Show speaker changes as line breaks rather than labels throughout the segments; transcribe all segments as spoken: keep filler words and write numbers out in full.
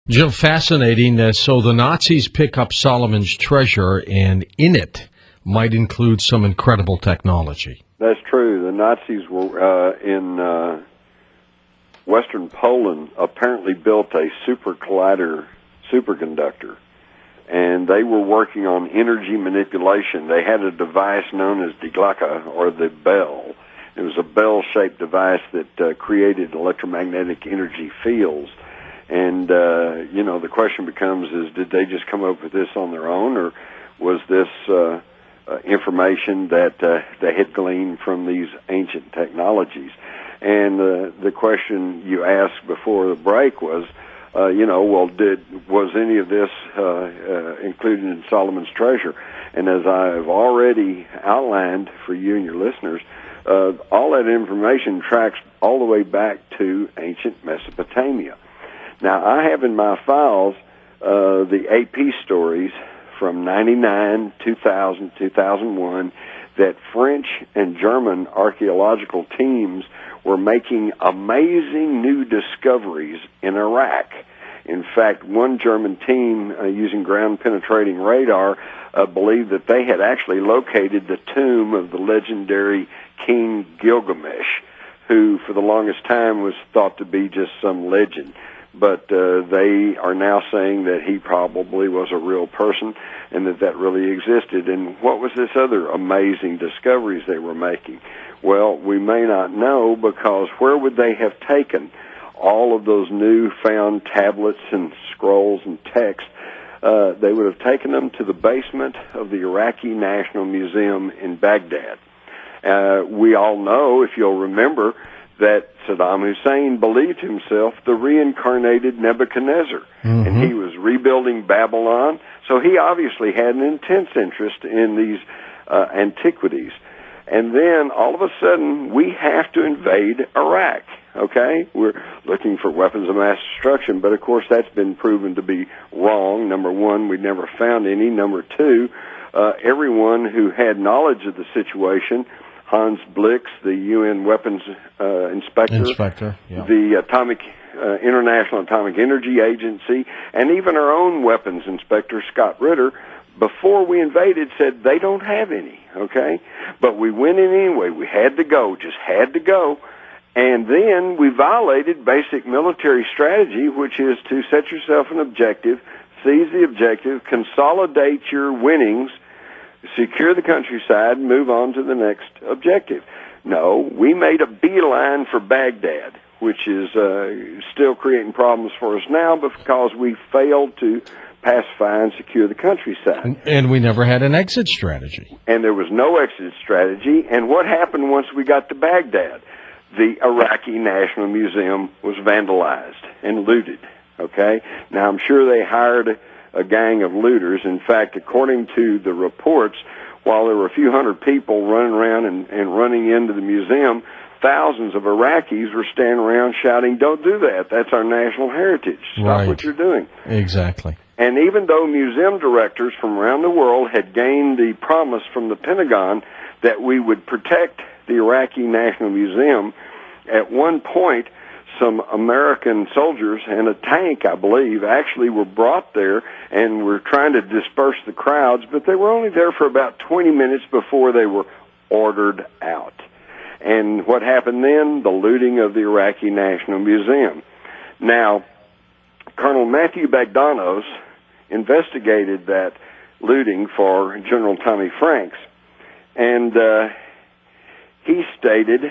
Jim, fascinating. Uh, so the Nazis pick up Solomon's treasure, and in it might include some incredible technology.
That's true. The Nazis were uh, in uh, Western Poland apparently built a super collider superconductor, and they were working on energy manipulation. They had a device known as Die Glocke, or the bell. It was a bell-shaped device that uh, created electromagnetic energy fields. And, uh, you know, the question becomes is, did they just come up with this on their own, or was this uh, uh, information that uh, they had gleaned from these ancient technologies? And uh, the question you asked before the break was, uh, you know, well, did was any of this uh, uh, included in Solomon's treasure? And as I've already outlined for you and your listeners, uh, all that information tracks all the way back to ancient Mesopotamia. Now, I have in my files uh, the A P stories from ninety-nine, two thousand, two thousand one that French and German archaeological teams were making amazing new discoveries in Iraq. In fact, one German team uh, using ground-penetrating radar uh, believed that they had actually located the tomb of the legendary King Gilgamesh, who for the longest time was thought to be just some legend. But uh, they are now saying that he probably was a real person and that that really existed. And what was this other amazing discoveries they were making? Well, we may not know, because where would they have taken all of those new found tablets and scrolls and text? Uh, they would have taken them to the basement of the Iraqi National Museum in Baghdad. Uh, we all know, if you'll remember, that Saddam Hussein believed himself the reincarnated Nebuchadnezzar, mm-hmm. and he was rebuilding Babylon, so he obviously had an intense interest in these uh, antiquities. And then, all of a sudden, we have to invade Iraq, okay? We're looking for weapons of mass destruction, but of course that's been proven to be wrong. Number one, we never found any. Number two, uh, everyone who had knowledge of the situation, Hans Blix, the U N weapons uh, inspector,
inspector yeah.
the Atomic uh, International Atomic Energy Agency, and even our own weapons inspector, Scott Ritter, before we invaded, said they don't have any, okay? But we went in anyway. We had to go, just had to go. And then we violated basic military strategy, which is to set yourself an objective, seize the objective, consolidate your winnings, secure the countryside, and move on to the next objective. No, we made a beeline for Baghdad, which is uh, still creating problems for us now because we failed to pacify and secure the countryside.
And we never had an exit strategy.
And there was no exit strategy. And what happened once we got to Baghdad? The Iraqi National Museum was vandalized and looted, okay? Now, I'm sure they hired a gang of looters. In fact, according to the reports, while there were a few hundred people running around and, and running into the museum, thousands of Iraqis were standing around shouting, "Don't do that. That's our national heritage. Stop
right.
what you're doing."
Exactly.
And even though museum directors from around the world had gained the promise from the Pentagon that we would protect the Iraqi National Museum, at one point, some American soldiers and a tank, I believe, actually were brought there and were trying to disperse the crowds, but they were only there for about twenty minutes before they were ordered out. And what happened then? The looting of the Iraqi National Museum. Now, Colonel Matthew Bagdanos investigated that looting for General Tommy Franks, and uh, he stated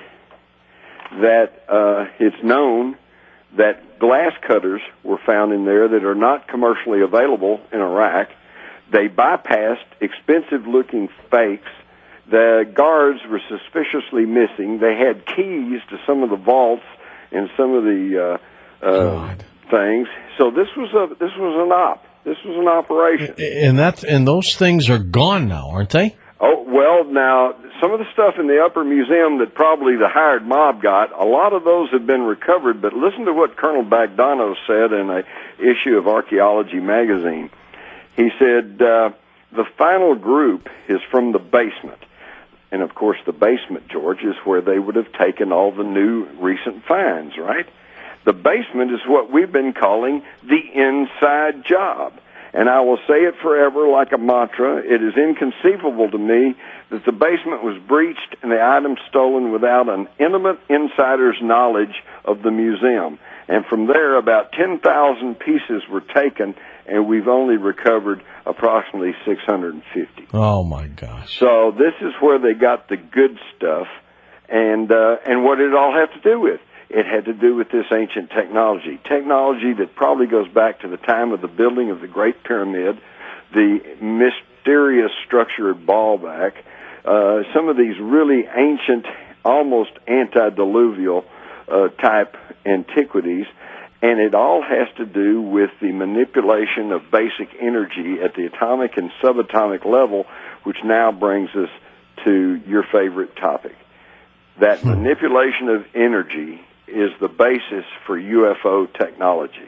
that uh, it's known that glass cutters were found in there that are not commercially available in Iraq. They bypassed expensive-looking fakes. The guards were suspiciously missing. They had keys to some of the vaults and some of the uh, uh, things. So this was a this was an op. This was an operation.
And that's and those things are gone now, aren't they?
Oh, well, now, some of the stuff in the upper museum that probably the hired mob got, a lot of those have been recovered, but listen to what Colonel Bagdanos said in an issue of Archaeology magazine. He said, uh, the final group is from the basement. And, of course, the basement, George, is where they would have taken all the new recent finds, right? The basement is what we've been calling the inside job. And I will say it forever like a mantra. It is inconceivable to me that the basement was breached and the items stolen without an intimate insider's knowledge of the museum. And from there, about ten thousand pieces were taken, and we've only recovered approximately six hundred fifty.
Oh, my gosh.
So this is where they got the good stuff. And, uh, and what did it all have to do with? It had to do with this ancient technology, technology that probably goes back to the time of the building of the Great Pyramid, the mysterious structure at Baalbek, uh, some of these really ancient, almost antediluvial uh, type antiquities, and it all has to do with the manipulation of basic energy at the atomic and subatomic level, which now brings us to your favorite topic. That hmm. manipulation of energy is the basis for U F O technology.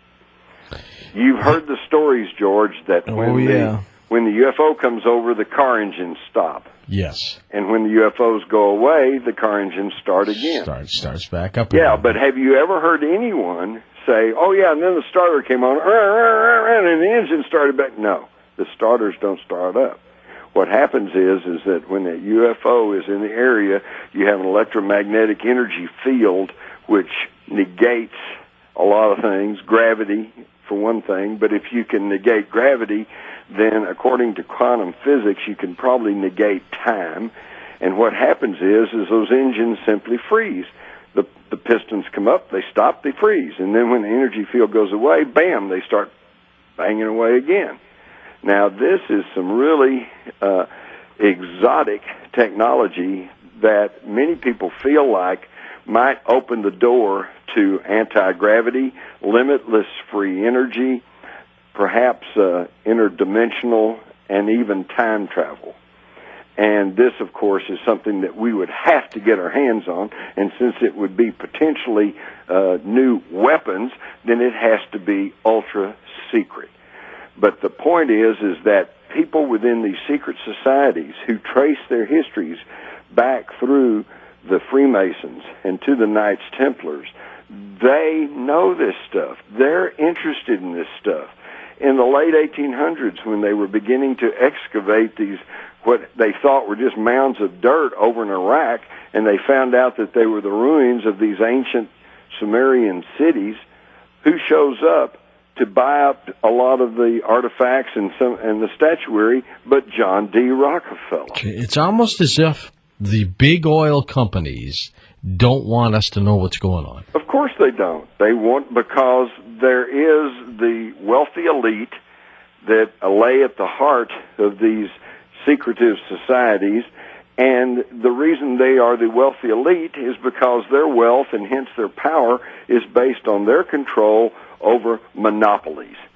You've heard the stories, George, that when,
oh, yeah.
the, when the U F O comes over, the car engines stop.
Yes.
And when the U F Os go away, the car engines start again.
Start, starts back up
Yeah,
again.
but have you ever heard anyone say, oh, yeah, and then the starter came on, and the engine started back? No, the starters don't start up. What happens is is that when a U F O is in the area, you have an electromagnetic energy field which negates a lot of things, gravity for one thing, but if you can negate gravity, then according to quantum physics, you can probably negate time. And what happens is is those engines simply freeze. The, the pistons come up, they stop, they freeze. And then when the energy field goes away, bam, they start banging away again. Now, this is some really uh, exotic technology that many people feel like might open the door to anti-gravity, limitless free energy, perhaps uh, interdimensional, and even time travel. And this, of course, is something that we would have to get our hands on, and since it would be potentially uh, new weapons, then it has to be ultra-secret. But the point is, is that people within these secret societies who trace their histories back through the Freemasons and to the Knights Templars, they know this stuff. They're interested in this stuff. In the late eighteen hundreds, when they were beginning to excavate these, what they thought were just mounds of dirt over in Iraq, and they found out that they were the ruins of these ancient Sumerian cities, who shows up to buy up a lot of the artifacts and some and the statuary, but John D. Rockefeller.
It's almost as if the big oil companies don't want us to know what's going on.
Of course they don't. They want, because there is the wealthy elite that lay at the heart of these secretive societies, and the reason they are the wealthy elite is because their wealth and hence their power is based on their control over monopolies.